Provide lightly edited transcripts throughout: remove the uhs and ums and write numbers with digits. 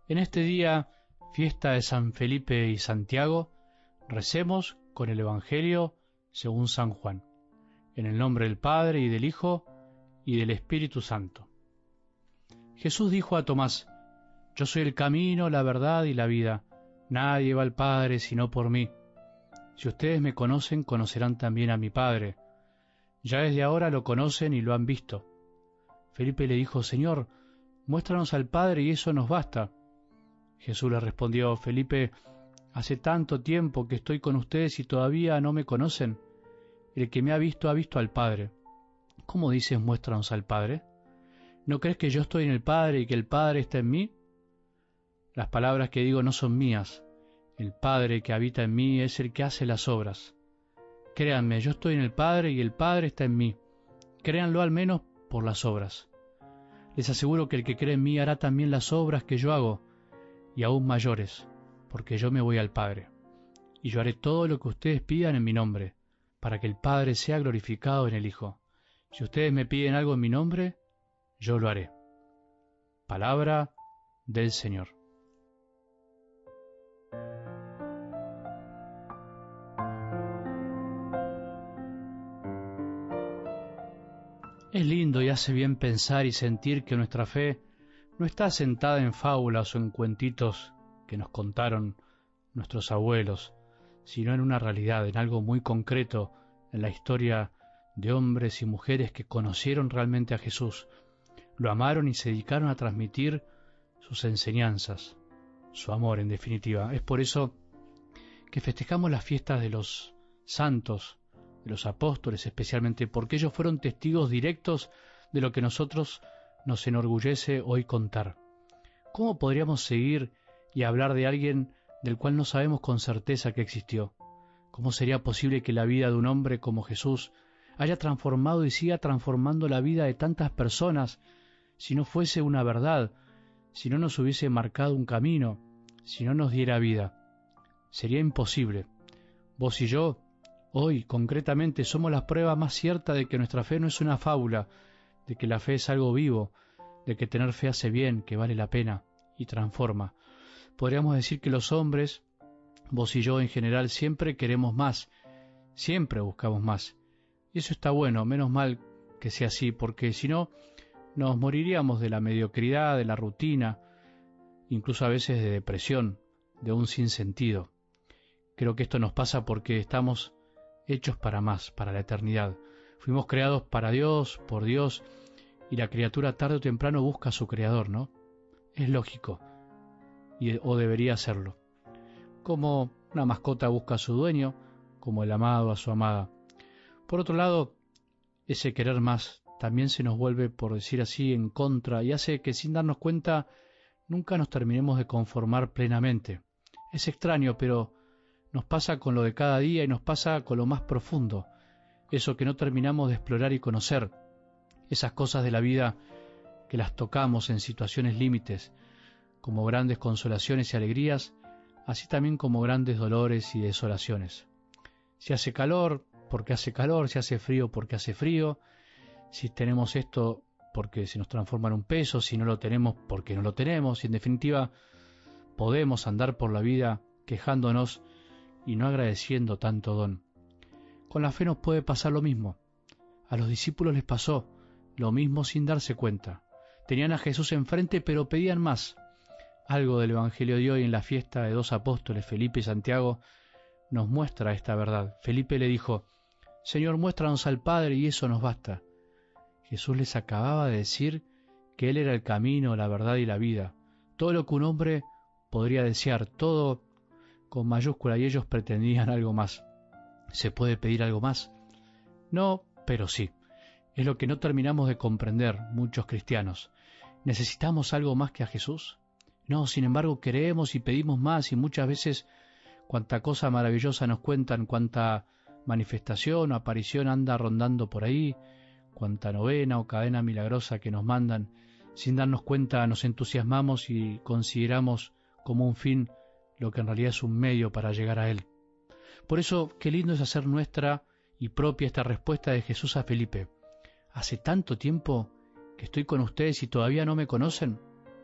En este día, fiesta de San Felipe y Santiago, recemos con el Evangelio según San Juan, en el nombre del Padre y del Hijo y del Espíritu Santo. Jesús dijo a Tomás: Yo soy el camino, la verdad y la vida. Nadie va al Padre sino por mí. Si ustedes me conocen, conocerán también a mi Padre. Ya desde ahora lo conocen y lo han visto. Felipe le dijo: Señor, muéstranos al Padre y eso nos basta. Jesús le respondió: Felipe, hace tanto tiempo que estoy con ustedes y todavía no me conocen. El que me ha visto al Padre. ¿Cómo dices muéstranos al Padre? ¿No crees que yo estoy en el Padre y que el Padre está en mí? Las palabras que digo no son mías. El Padre que habita en mí es el que hace las obras. Créanme, yo estoy en el Padre y el Padre está en mí. Créanlo al menos por las obras. Les aseguro que el que cree en mí hará también las obras que yo hago, y aún mayores, porque yo me voy al Padre. Y yo haré todo lo que ustedes pidan en mi nombre, para que el Padre sea glorificado en el Hijo. Si ustedes me piden algo en mi nombre, yo lo haré. Palabra del Señor. Es lindo y hace bien pensar y sentir que nuestra fe no está sentada en fábulas o en cuentitos que nos contaron nuestros abuelos, sino en una realidad, en algo muy concreto, en la historia de hombres y mujeres que conocieron realmente a Jesús, lo amaron y se dedicaron a transmitir sus enseñanzas, su amor en definitiva. Es por eso que festejamos las fiestas de los santos, de los apóstoles especialmente, porque ellos fueron testigos directos de lo que nosotros nos enorgullece hoy contar. ¿Cómo podríamos seguir y hablar de alguien del cual no sabemos con certeza que existió? ¿Cómo sería posible que la vida de un hombre como Jesús haya transformado y siga transformando la vida de tantas personas si no fuese una verdad, si no nos hubiese marcado un camino, si no nos diera vida? Sería imposible. Vos y yo, hoy concretamente, somos la prueba más cierta de que nuestra fe no es una fábula, de que la fe es algo vivo, de que tener fe hace bien, que vale la pena y transforma. Podríamos decir que los hombres, vos y yo en general, siempre queremos más, siempre buscamos más. Y eso está bueno, menos mal que sea así, porque si no, nos moriríamos de la mediocridad, de la rutina, incluso a veces de depresión, de un sinsentido. Creo que esto nos pasa porque estamos hechos para más, para la eternidad. Fuimos creados para Dios, por Dios, y la criatura tarde o temprano busca a su Creador, ¿no? Es lógico, o debería serlo. Como una mascota busca a su dueño, como el amado a su amada. Por otro lado, ese querer más también se nos vuelve, por decir así, en contra, y hace que sin darnos cuenta nunca nos terminemos de conformar plenamente. Es extraño, pero nos pasa con lo de cada día y nos pasa con lo más profundo, eso que no terminamos de explorar y conocer, esas cosas de la vida que las tocamos en situaciones límites, como grandes consolaciones y alegrías, así también como grandes dolores y desolaciones. Si hace calor, porque hace calor; si hace frío, porque hace frío; si tenemos esto, porque se nos transforma en un peso; si no lo tenemos, porque no lo tenemos. Y en definitiva, podemos andar por la vida quejándonos y no agradeciendo tanto don. Con la fe nos puede pasar lo mismo. A los discípulos les pasó lo mismo sin darse cuenta. Tenían a Jesús enfrente, pero pedían más. Algo del Evangelio de hoy, en la fiesta de dos apóstoles, Felipe y Santiago, nos muestra esta verdad. Felipe le dijo: Señor, muéstranos al Padre y eso nos basta. Jesús les acababa de decir que Él era el camino, la verdad y la vida. Todo lo que un hombre podría desear, todo con mayúscula, y ellos pretendían algo más. ¿Se puede pedir algo más? No, pero sí. Es lo que no terminamos de comprender muchos cristianos. ¿Necesitamos algo más que a Jesús? No, sin embargo, creemos y pedimos más, y muchas veces cuánta cosa maravillosa nos cuentan, cuánta manifestación o aparición anda rondando por ahí, cuánta novena o cadena milagrosa que nos mandan. Sin darnos cuenta nos entusiasmamos y consideramos como un fin lo que en realidad es un medio para llegar a Él. Por eso, qué lindo es hacer nuestra y propia esta respuesta de Jesús a Felipe. Hace tanto tiempo que estoy con ustedes y todavía no me conocen.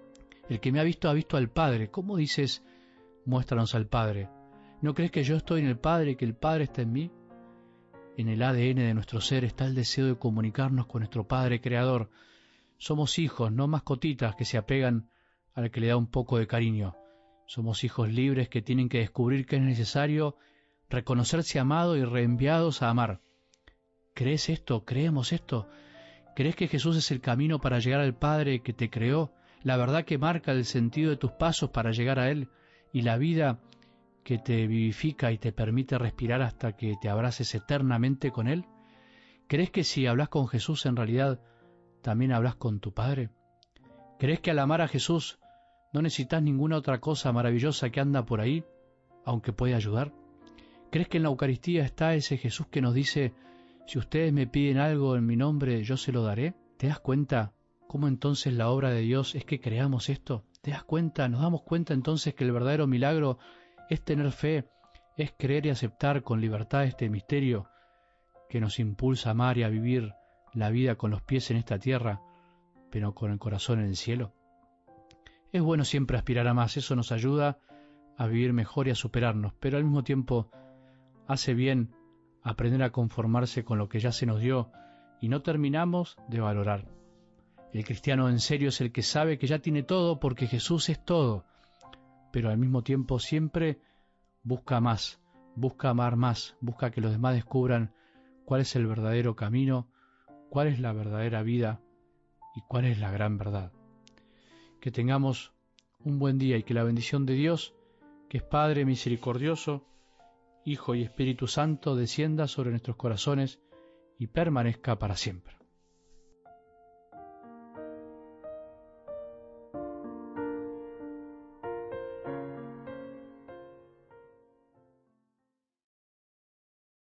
El que me ha visto al Padre. ¿Cómo dices, muéstranos al Padre? ¿No crees que yo estoy en el Padre y que el Padre está en mí? En el ADN de nuestro ser está el deseo de comunicarnos con nuestro Padre Creador. Somos hijos, no mascotitas que se apegan al que le da un poco de cariño. Somos hijos libres que tienen que descubrir que es necesario reconocerse amados y reenviados a amar. ¿Crees esto? ¿Creemos esto? ¿Crees que Jesús es el camino para llegar al Padre que te creó? ¿La verdad que marca el sentido de tus pasos para llegar a Él? ¿Y la vida que te vivifica y te permite respirar hasta que te abraces eternamente con Él? ¿Crees que si hablas con Jesús en realidad también hablas con tu Padre? ¿Crees que al amar a Jesús no necesitas ninguna otra cosa maravillosa que anda por ahí, aunque puede ayudar? ¿Crees que en la Eucaristía está ese Jesús que nos dice, si ustedes me piden algo en mi nombre, yo se lo daré? ¿Te das cuenta cómo entonces la obra de Dios es que creamos esto? ¿Te das cuenta? ¿Nos damos cuenta entonces que el verdadero milagro es tener fe, es creer y aceptar con libertad este misterio que nos impulsa a amar y a vivir la vida con los pies en esta tierra, pero con el corazón en el cielo? Es bueno siempre aspirar a más, eso nos ayuda a vivir mejor y a superarnos, pero al mismo tiempo hace bien aprender a conformarse con lo que ya se nos dio y no terminamos de valorar. El cristiano en serio es el que sabe que ya tiene todo porque Jesús es todo, pero al mismo tiempo siempre busca más, busca amar más, busca que los demás descubran cuál es el verdadero camino, cuál es la verdadera vida y cuál es la gran verdad. Que tengamos un buen día y que la bendición de Dios, que es Padre misericordioso, Hijo y Espíritu Santo, descienda sobre nuestros corazones y permanezca para siempre.